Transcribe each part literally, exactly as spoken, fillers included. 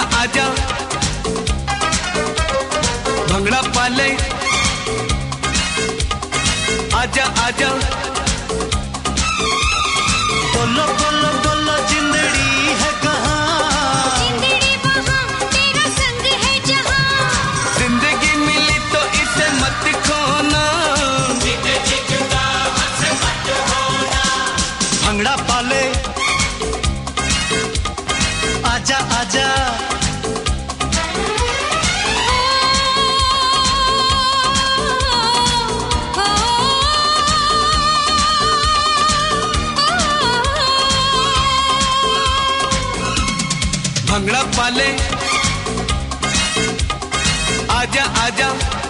आजा भंगड़ा पाले आजा आजा बोलो बोलो बोलो जिंदड़ी है कहाँ जिंदड़ी वहाँ तेरा संग है जहाँ जिंदगी मिली तो इसे मत खोना जिंदगी जुदा हमसे मत होना भंगड़ा पाले आजा आजा भंगड़ा पाले आजा आजा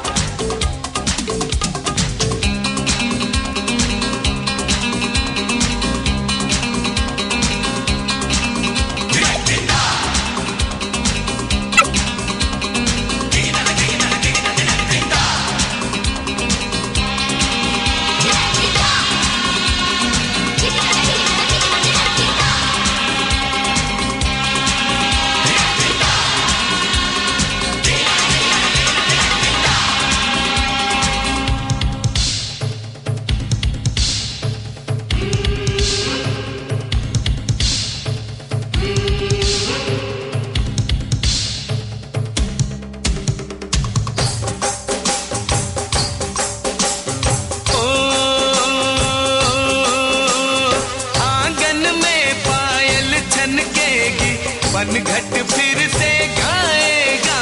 घट फिर से गाएगा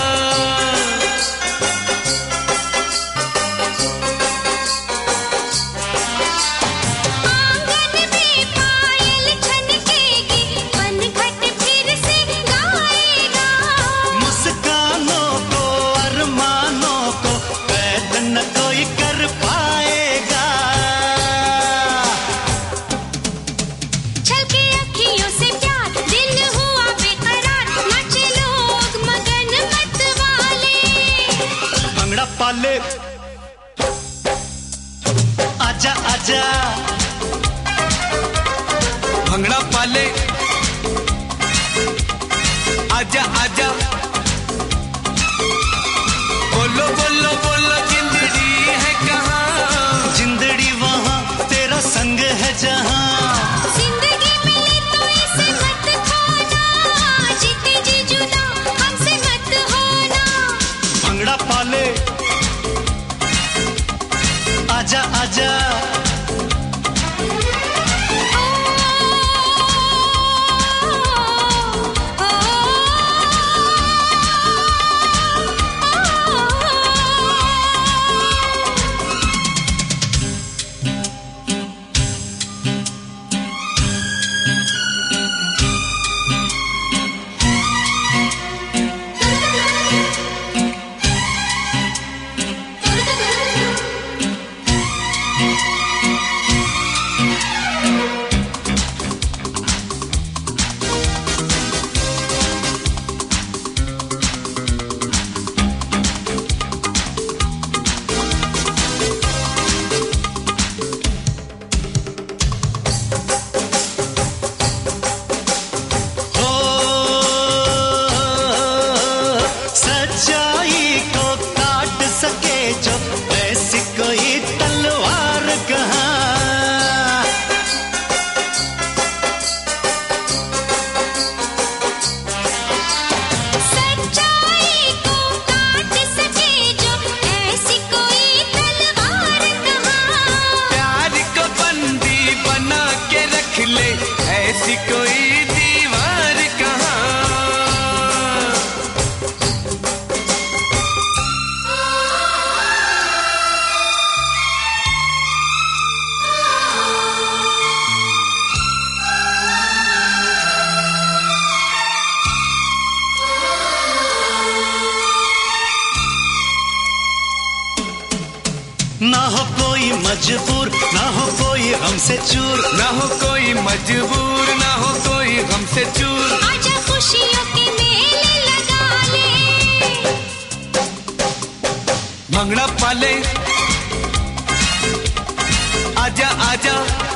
आंगन में पायल छनकेगी पनघट फिर से गाएगा मुस्कानों को अरमानों को कैद न कोई कर पाएगा छलके अखियों से प्यार दिल हुआ बेकरार नाचे लोग मगन मत वाले भंगड़ा पाले आजा आजा भंगड़ा पाले आजा आजा बोलो बोलो बोलो जिंदड़ी है कहाँ जिंदड़ी वहाँ तेरा संग है जहाँ जिंदगी मिली तो इसे मत खोना जीते जी जुदा हमसे मत होना भंगड़ा पाले आजा आजा ऐसी कोई दीवार कहाँ ना हो कोई मजबूर ना हो कोई हमसे चूर ना हो कोई मजबूर ना हो कोई हमसे चूर आजा खुशियों के मेले लगा ले भंगड़ा पाले आजा आजा